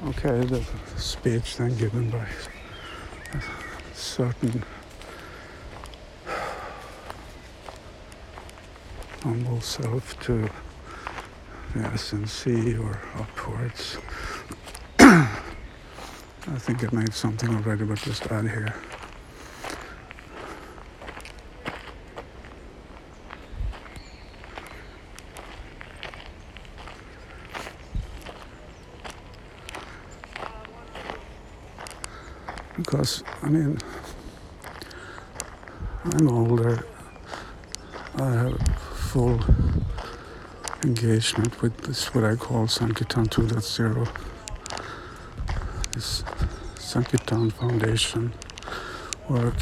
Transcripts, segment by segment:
Okay, the speech then given by a certain humble self to the SNC or upwards. I think I made something already, but just add here. Because, I mean, I'm older, I have full engagement with this, what I call Sankirtan 2.0, this Sankirtan Foundation work.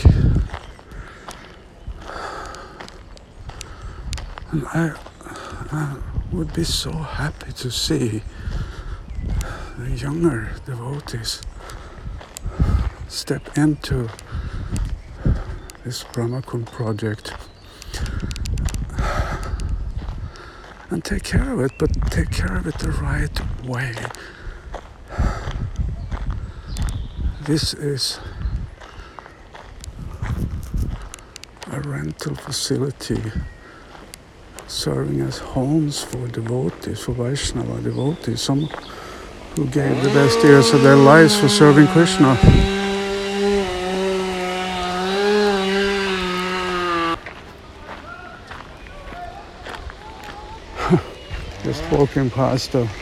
And I would be so happy to see the younger devotees step into this Brahmakund project and take care of it, but take care of it the right way. This is a rental facility serving as homes for devotees, for Vaishnava devotees, some who gave the best years of their lives for serving Krishna. Just walking past a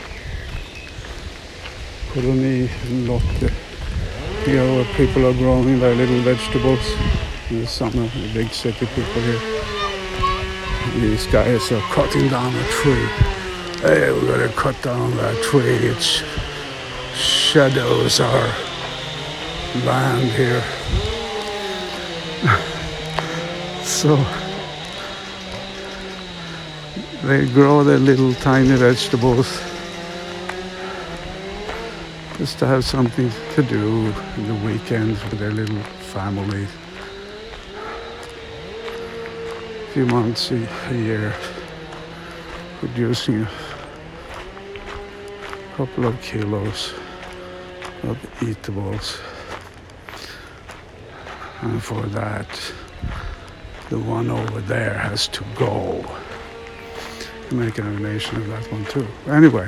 colony lot here where people are growing their little vegetables. In the summer, the big city people here. These guys are cutting down a tree. Hey, we gotta cut down that tree. It shadows our land here. So they grow their little tiny vegetables just to have something to do in the weekends with their little family. A few months a year, producing a couple of kilos of eatables. And for that, the one over there has to go. Make an animation of that one too. Anyway,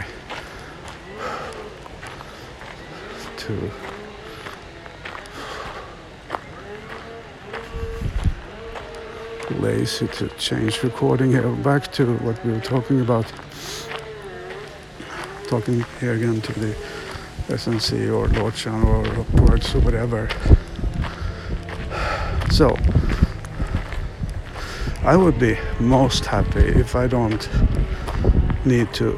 too lazy to change recording here. Back to what we were talking about. Talking here again to the SNC or Lordchan or upwards or whatever. So, I would be most happy if I don't need to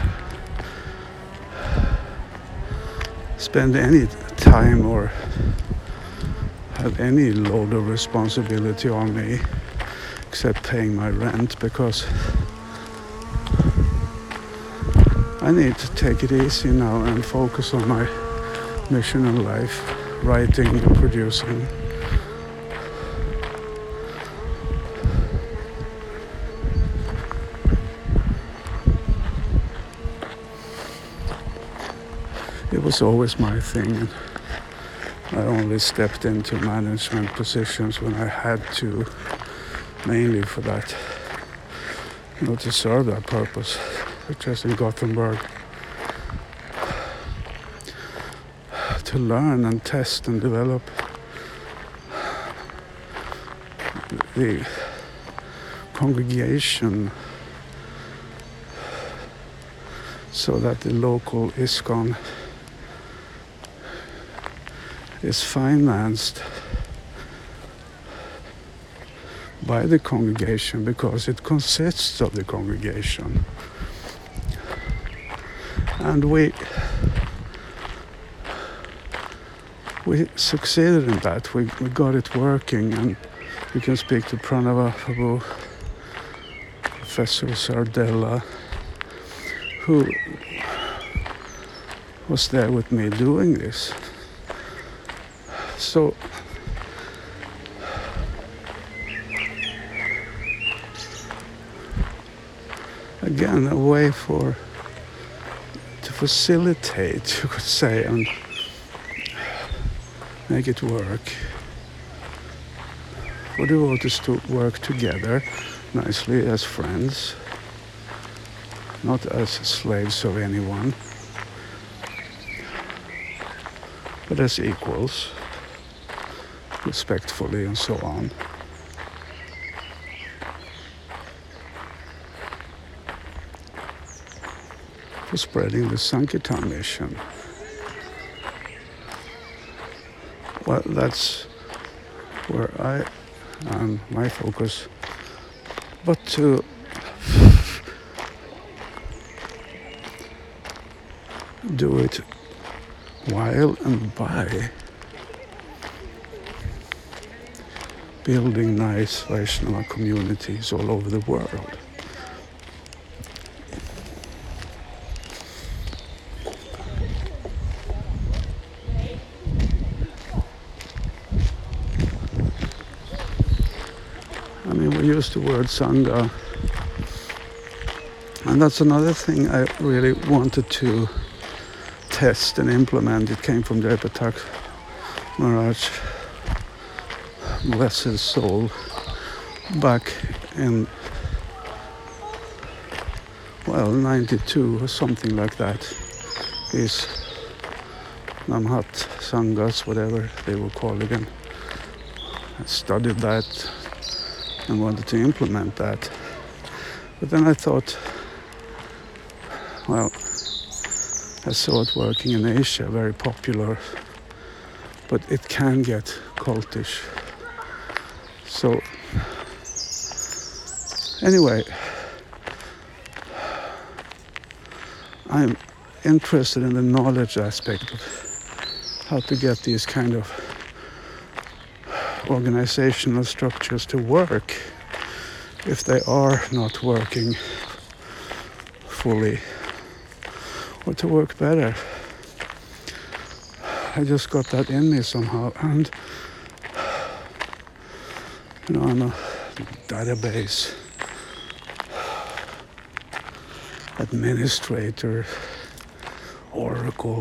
spend any time or have any load of responsibility on me except paying my rent, because I need to take it easy now and focus on my mission in life, writing and producing. It was always my thing, and I only stepped into management positions when I had to, mainly for that, to serve that purpose, such as in Gothenburg, to learn and test and develop the congregation so that the local ISKCON is financed by the congregation, because it consists of the congregation. And we succeeded in that. We got it working, and you can speak to Pranava Prabhu, Professor Sardella, who was there with me doing this. So again, a way to facilitate, you could say, and make it work. For devotees to work together nicely as friends, not as slaves of anyone, but as equals, respectfully and so on. For spreading the Sankirtan mission. Well, that's where I am, my focus. But to do it while and by building nice Vaishnava communities all over the world. I mean, we use the word Sangha, and that's another thing I really wanted to test and implement. It came from Jaypatak Maharaj, bless his soul, back in, well, 92 or something like that. These Namhat Sanghas, whatever they were called again. I studied that and wanted to implement that. But then I thought, well, I saw it working in Asia, very popular, but it can get cultish. So, anyway, I'm interested in the knowledge aspect of how to get these kind of organizational structures to work if they are not working fully, or to work better. I just got that in me somehow, and I'm a database administrator, Oracle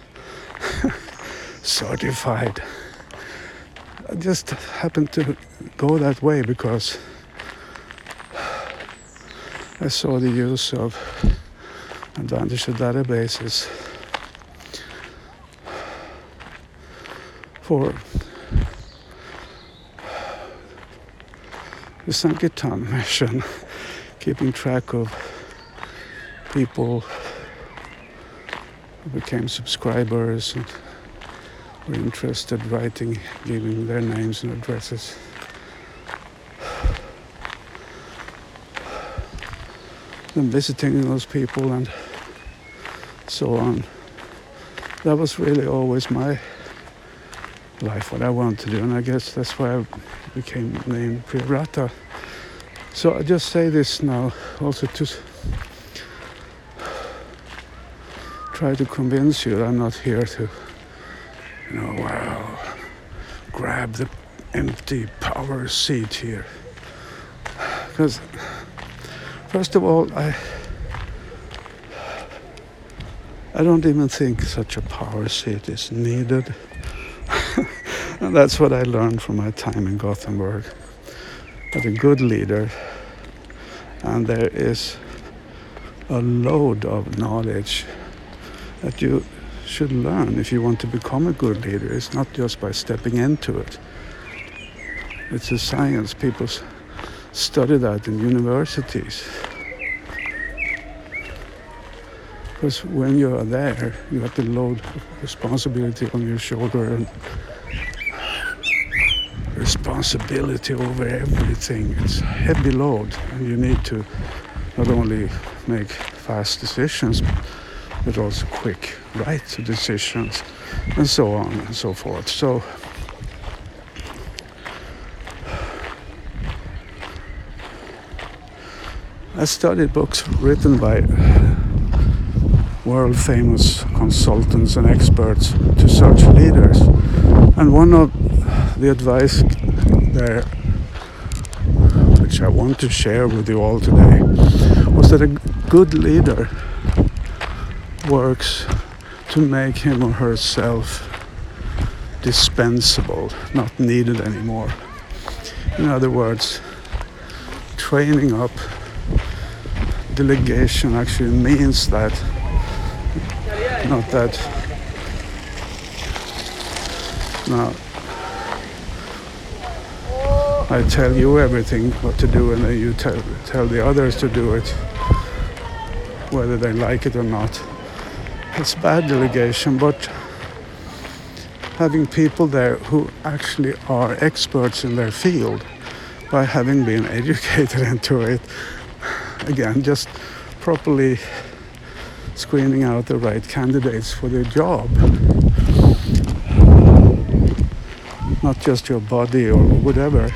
certified. I just happened to go that way because I saw the use of advantage of databases for the Sankirtan mission, keeping track of people who became subscribers and were interested, writing, giving their names and addresses. Then visiting those people and so on. That was really always my life, what I wanted to do, and I guess that's why I became named Priyavrata. So I just say this now also to try to convince you that I'm not here to, grab the empty power seat here. Because, first of all, I don't even think such a power seat is needed. And that's what I learned from my time in Gothenburg. That a good leader, and there is a load of knowledge that you should learn if you want to become a good leader. It's not just by stepping into it. It's a science. People study that in universities. Because when you are there, you have the load of responsibility on your shoulder and responsibility over everything. It's a heavy load, and you need to not only make fast decisions, but also quick, right decisions, and so on and so forth. So I studied books written by world famous consultants and experts to such leaders, and one of the advice there, which I want to share with you all today, was that a good leader works to make him or herself dispensable, not needed anymore. In other words, training up delegation actually means that, not that now I tell you everything what to do and then you tell the others to do it, whether they like it or not. It's bad delegation, but having people there who actually are experts in their field by having been educated into it, again, just properly screening out the right candidates for their job. Not just your body or whatever.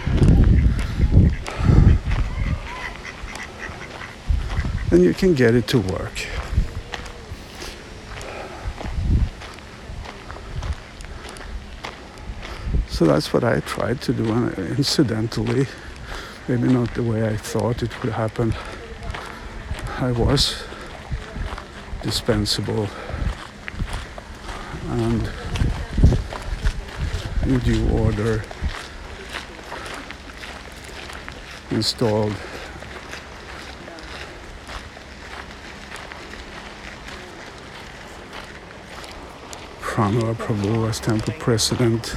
Then you can get it to work. So that's what I tried to do, and incidentally, maybe not the way I thought it would happen, I was dispensable and in due order installed Pranava Prabhu as temple president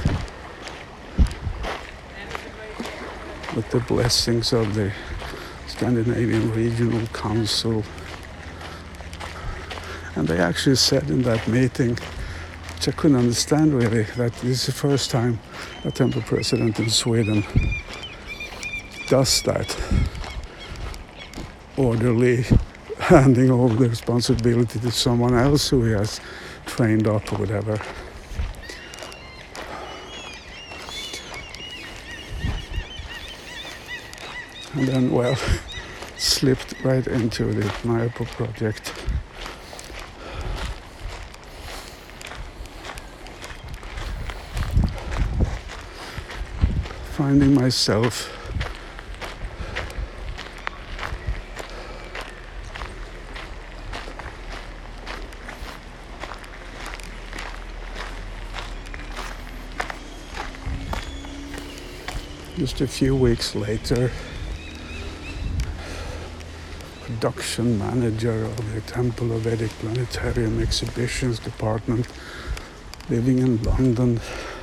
with the blessings of the Scandinavian Regional Council. And they actually said in that meeting, which I couldn't understand really, that this is the first time a temple president in Sweden does that, orderly handing over the responsibility to someone else who he has trained up or whatever. And then, well, slipped right into the Mayapur project. Finding myself just a few weeks later, production manager of the Temple of Vedic Planetarium Exhibitions Department, living in London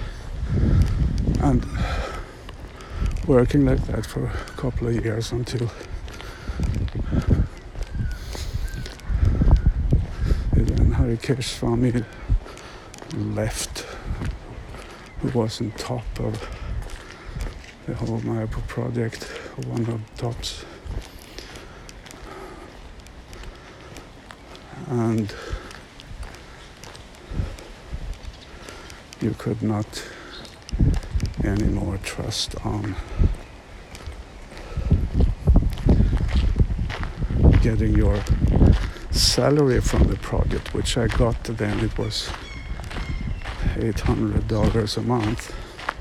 and working like that for a couple of years until then Harikesh Swami left, who was on top of the whole Mayapur project, one of the tops. And you could not anymore trust on getting your salary from the project, which I got then. It was $800 a month.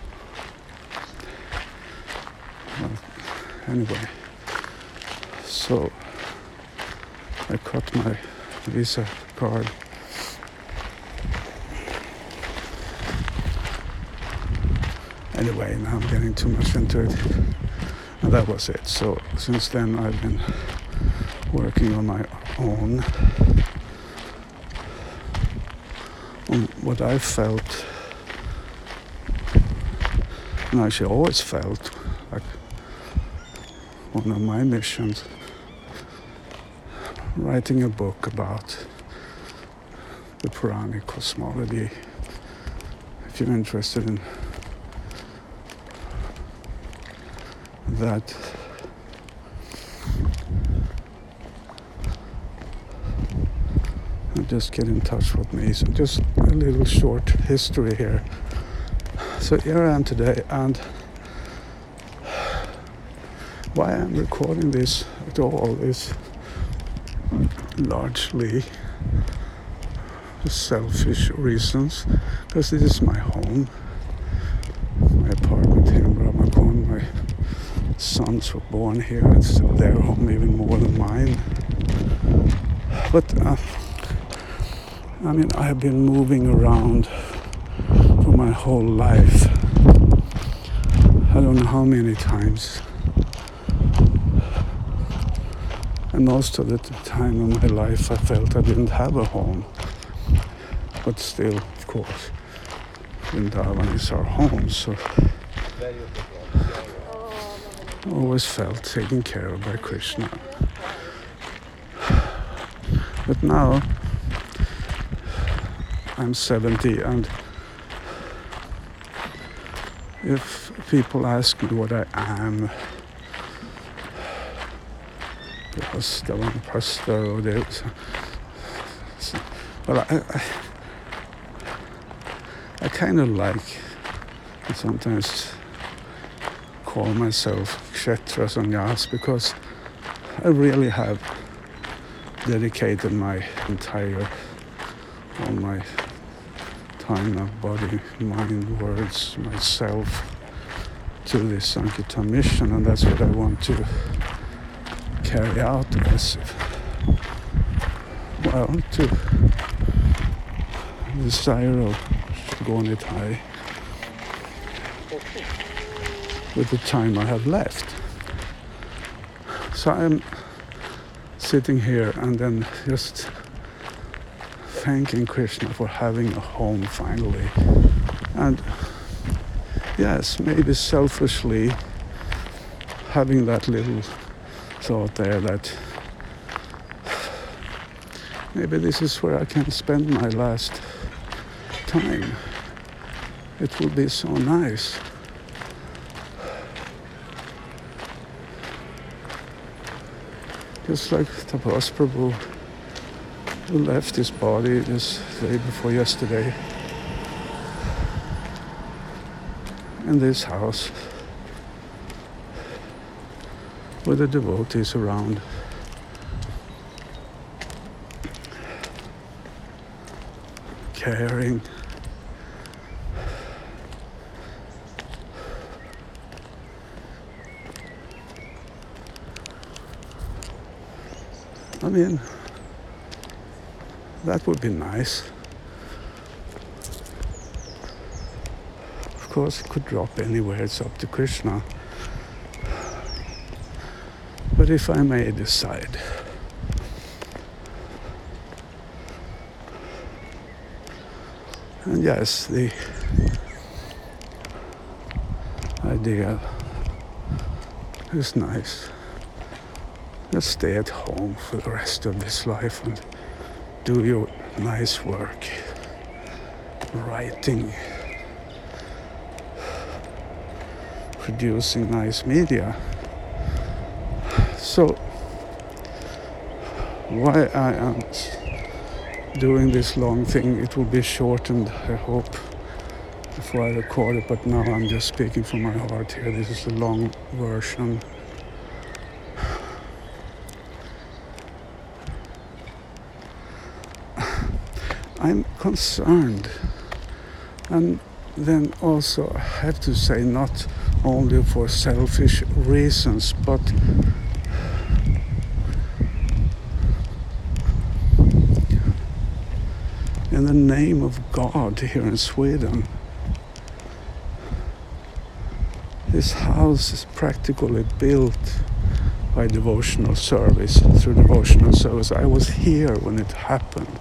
Well, anyway, so I cut my Visa card. Anyway, now I'm getting too much into it. And that was it. So since then I've been working on my own on what I felt, and actually always felt like one of my missions, writing a book about the Puranic cosmology. If you're interested in that, just get in touch with me. So just a little short history here. So here I am today, and why I'm recording this at all is largely for selfish reasons, because this is my home, my apartment here in Brahmakon. My sons were born here. It's their home even more than mine. But I mean, I have been moving around for my whole life. I don't know how many times. And most of the time in my life I felt I didn't have a home. But still, of course, Vrindavan is our home, so I always felt taken care of by Krishna. But now I'm 70, and if people ask me what I am, because the one pastor or this, well, I kind of like to sometimes call myself Kshetra Sannyas, because I really have dedicated my entire, all my time of body, mind, words, myself to this Sankirtan mission, and that's what I want to carry out as, well, to the desire of Shigonitai with the time I have left. So I'm sitting here and then just thanking Krishna for having a home finally. And yes, maybe selfishly having that little thought there that maybe this is where I can spend my last time. It will be so nice. Just like Tapas Prabhu, who left his body this day before yesterday in this house with the devotees around. Caring. I mean, that would be nice. Of course, it could drop anywhere, it's up to Krishna. But if I may decide, and yes, the idea is nice. Just stay at home for the rest of this life and do your nice work, writing, producing nice media. So why I am doing this long thing, it will be shortened, I hope, before I record it, but now I'm just speaking from my heart here. This is the long version. I'm concerned, and then also I have to say, not only for selfish reasons, but in the name of God here in Sweden. This house is practically built by devotional service, through devotional service. I was here when it happened.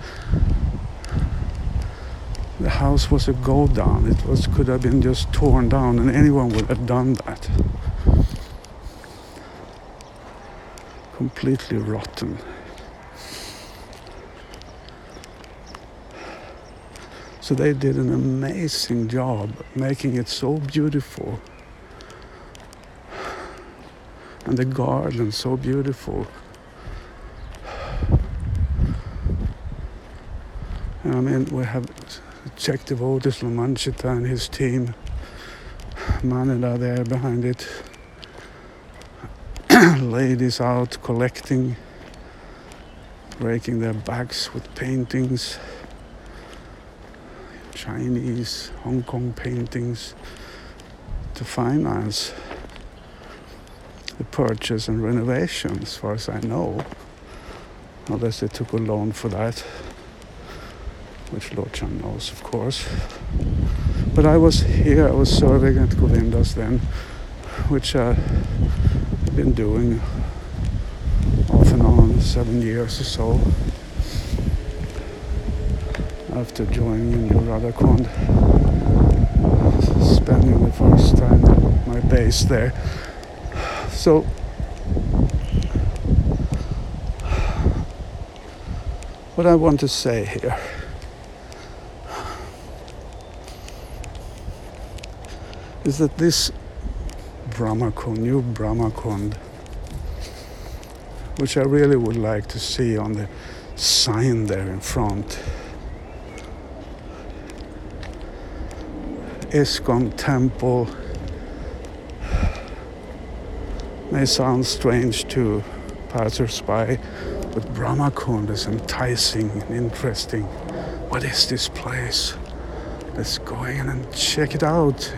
The house was a go down. It could have been just torn down, and anyone would have done that. Completely rotten. So they did an amazing job making it so beautiful. And the garden so beautiful. And I mean, we have Czech devotees, Lamanchita and his team, Manila there behind it, ladies out collecting, breaking their backs with paintings, Chinese, Hong Kong paintings, to finance the purchase and renovation, as far as I know, unless they took a loan for that. which Lorcan knows, of course. But I was serving at Govindas then, which I've been doing off and on 7 years or so after joining New Radhakund, spending the first time at my base there. So what I want to say here is that this new Brahmakund, which I really would like to see on the sign there in front, ISKCON temple, may sound strange to passers-by, but Brahmakund is enticing and interesting. What is this place? Let's go in and check it out.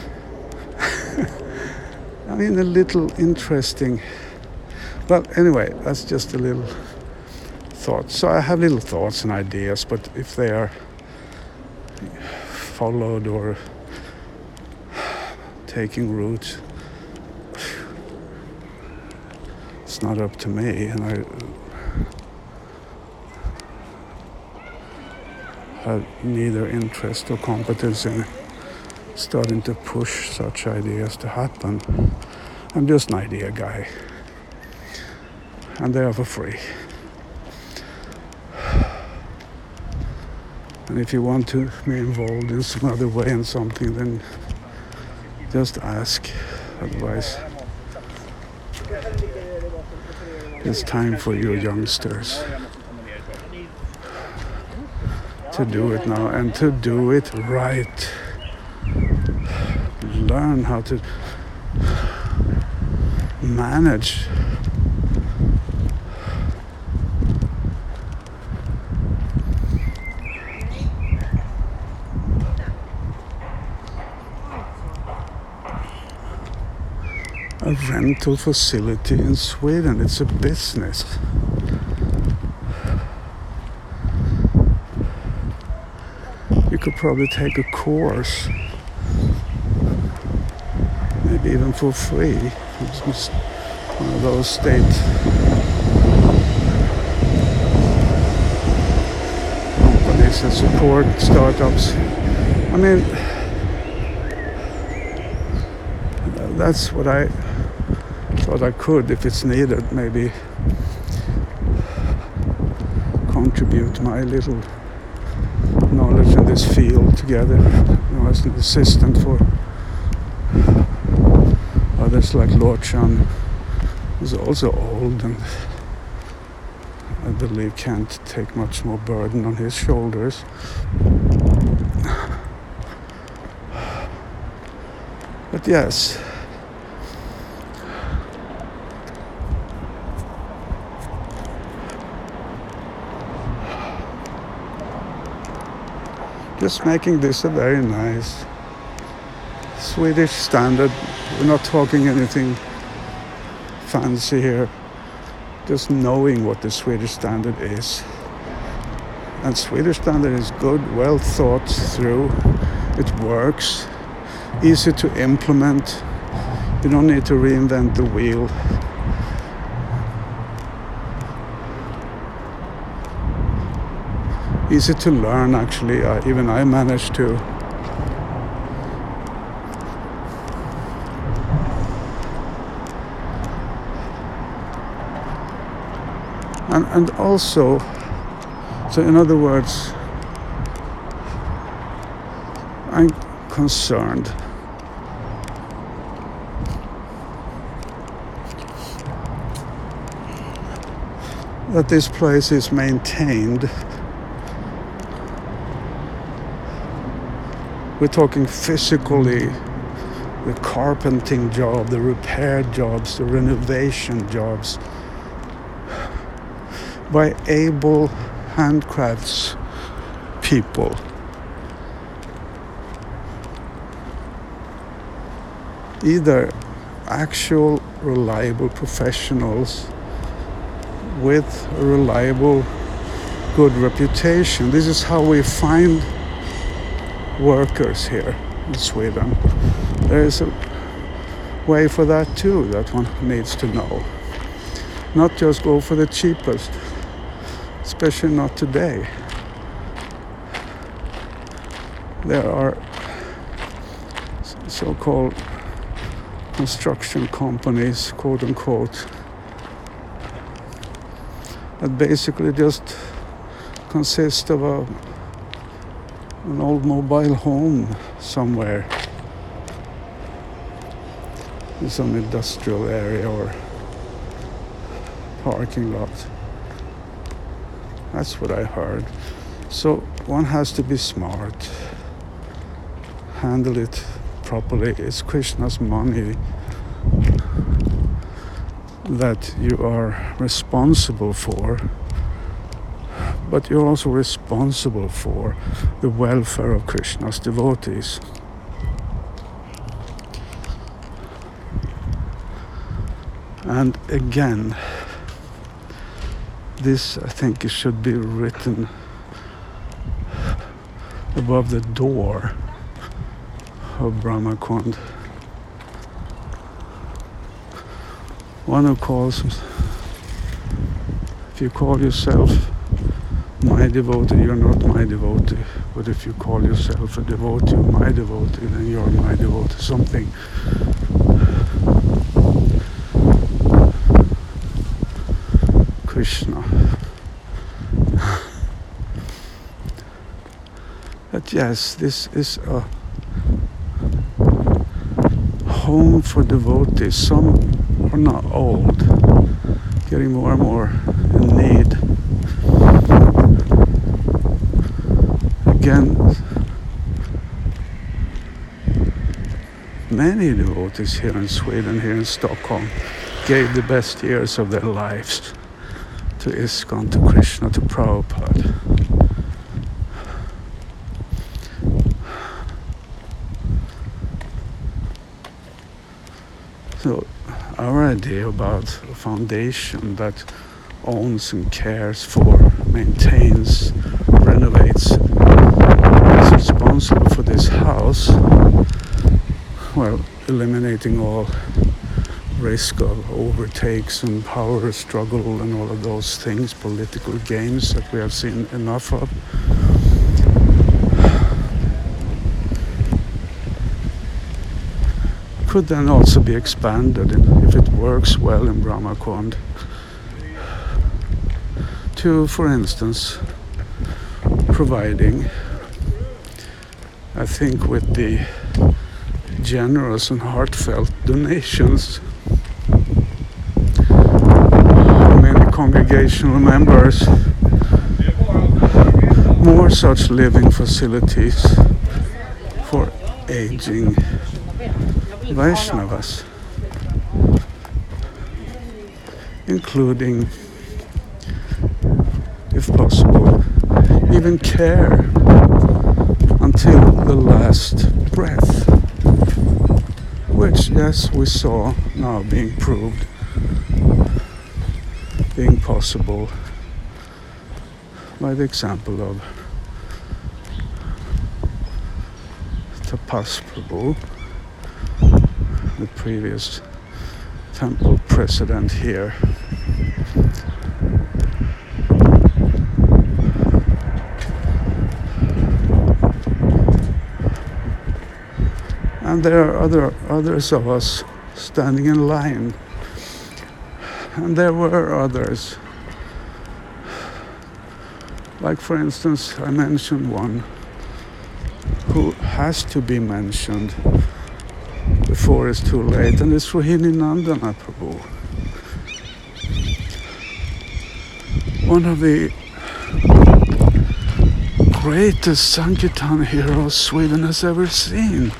I mean, a little interesting. Well, anyway, that's just a little thought. So I have little thoughts and ideas, but if they are followed or taking root, it's not up to me, and I have neither interest or competence in starting to push such ideas to happen. I'm just an idea guy, and they are for free. And if you want to be involved in some other way in something, then just ask. Otherwise, it's time for you youngsters to do it now, and to do it right. Learn how to manage a rental facility in Sweden. It's a business. You could probably take a course, maybe even for free. It's just one of those state companies that support startups. I mean, that's what I thought I could, if it's needed, maybe contribute my little knowledge in this field together, as an assistant for others like Lorcan, who's also old and I believe can't take much more burden on his shoulders. But yes, just making this a very nice Swedish standard. We're not talking anything fancy here, just knowing what the Swedish standard is. And Swedish standard is good, well thought through, it works, easy to implement, you don't need to reinvent the wheel. Easy to learn, actually. Even I managed to. And also, so in other words, I'm concerned that this place is maintained. We're talking physically, the carpenting job, the repair jobs, the renovation jobs, by able handcrafts people. Either actual reliable professionals with a reliable good reputation. This is how we find workers here in Sweden. There is a way for that too that one needs to know. Not just go for the cheapest, especially not today. There are so-called construction companies, quote unquote, that basically just consist of an old mobile home somewhere in some industrial area or parking lot. That's what I heard. So one has to be smart, handle it properly. It's Krishna's money that you are responsible for, but you're also responsible for the welfare of Krishna's devotees. And again, this I think it should be written above the door of Brahmakund. One who calls, if you call yourself my devotee, you're not my devotee. But if you call yourself a devotee of my devotee, then you're my devotee. Something Krishna. But yes, this is a home for devotees. Some are not old, getting more and more in need. Again, many devotees here in Sweden, here in Stockholm, gave the best years of their lives to ISKCON, to Krishna, to Prabhupada. So our idea about a foundation that owns and cares for, maintains, renovates, is responsible for this house, well, eliminating all risk of overtakes and power struggle and all of those things, political games that we have seen enough of. Could then also be expanded if it works well in Brahmakund to, for instance, providing, I think with the generous and heartfelt donations, many congregational members, more such living facilities for aging Vaishnavas, including, if possible, even care until the last breath, which, yes, we saw now being proved, being possible by the example of Tapas Prabhu, the previous temple president here. And there are others of us standing in line. And there were others. Like, for instance, I mentioned one who has to be mentioned before it's too late, and it's Rohini Nandana Prabhu. One of the greatest Sankirtan heroes Sweden has ever seen.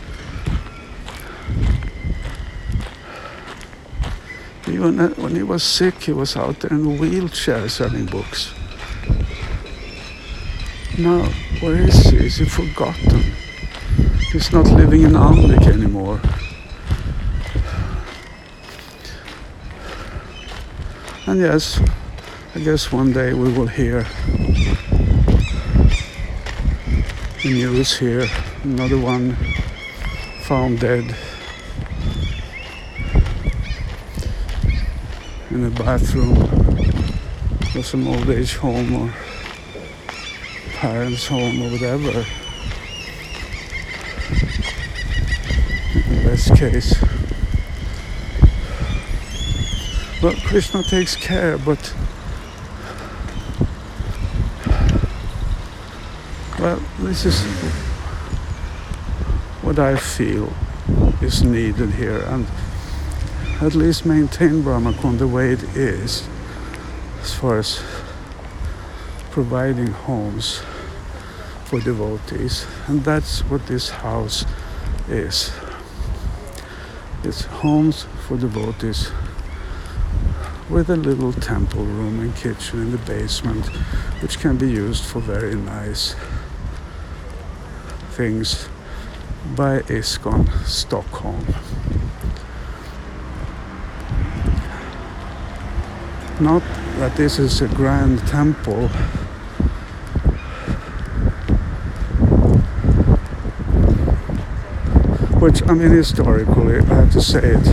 Even when he was sick, he was out there in a wheelchair selling books. Now, where is he? Is he forgotten? He's not living in Alnvik anymore. And yes, I guess one day we will hear the news here. Another one found dead in a bathroom of some old age home or parents' home or whatever. In this case, well, Krishna takes care, but well, this is what I feel is needed here, and at least maintain Brahmakund the way it is as far as providing homes for devotees. And that's what this house is. It's homes for devotees with a little temple room and kitchen in the basement, which can be used for very nice things by ISKCON Stockholm. Not that this is a grand temple, which, I mean, historically, I have to say it,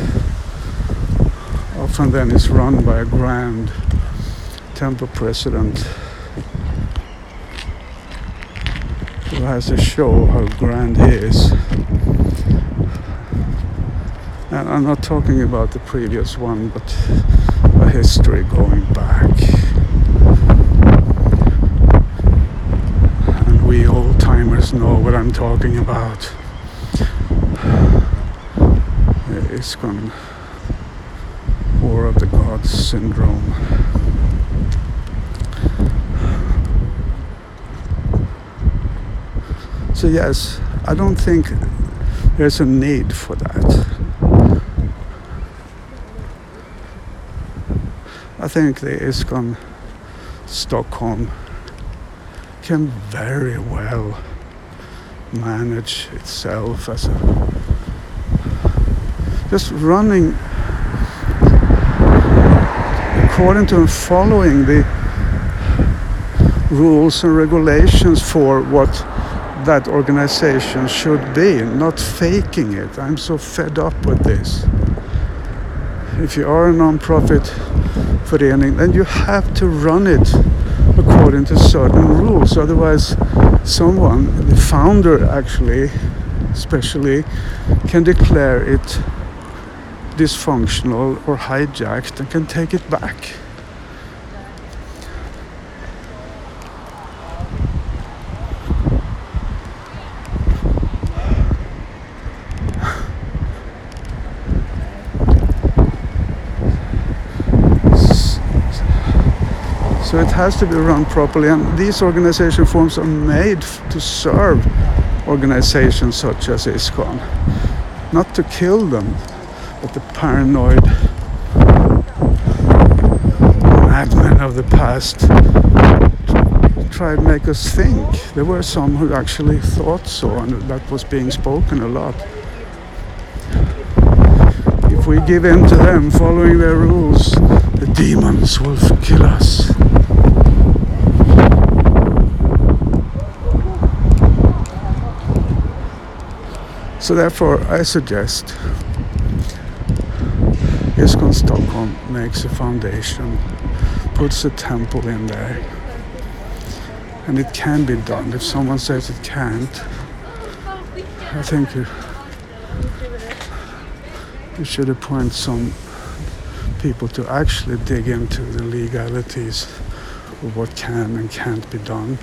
often then is run by a grand temple president who has to show how grand he is. And I'm not talking about the previous one, but a history going back. And we old timers know what I'm talking about. The ISKCON War of the Gods syndrome. So yes, I don't think there's a need for that. I think the ISKCON Stockholm can very well manage itself as a just running according to and following the rules and regulations for what that organization should be, not faking it. I'm so fed up with this. If you are a non-profit förening, then you have to run it according to certain rules. Otherwise, someone, the founder actually, especially, can declare it dysfunctional or hijacked and can take it back. So it has to be run properly, and these organization forms are made to serve organizations such as ISKCON, not to kill them, but the paranoid madmen of the past tried to make us think. There were some who actually thought so, and that was being spoken a lot. If we give in to them, following their rules, the demons will kill us. So therefore, I suggest ISKCON Stockholm makes a foundation, puts a temple in there, and it can be done. If someone says it can't, I think you should appoint some people to actually dig into the legalities of what can and can't be done.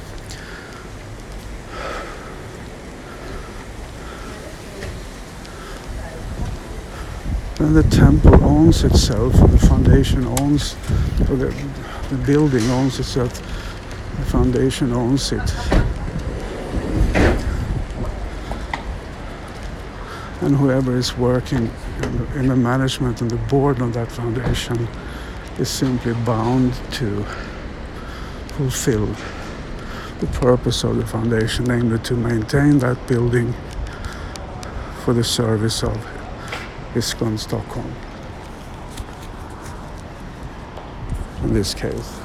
And the temple owns itself, or the foundation owns, or the building owns itself, the foundation owns it. And whoever is working in the management and the board of that foundation is simply bound to fulfill the purpose of the foundation, namely to maintain that building for the service of ISKCON Stockholm, in this case.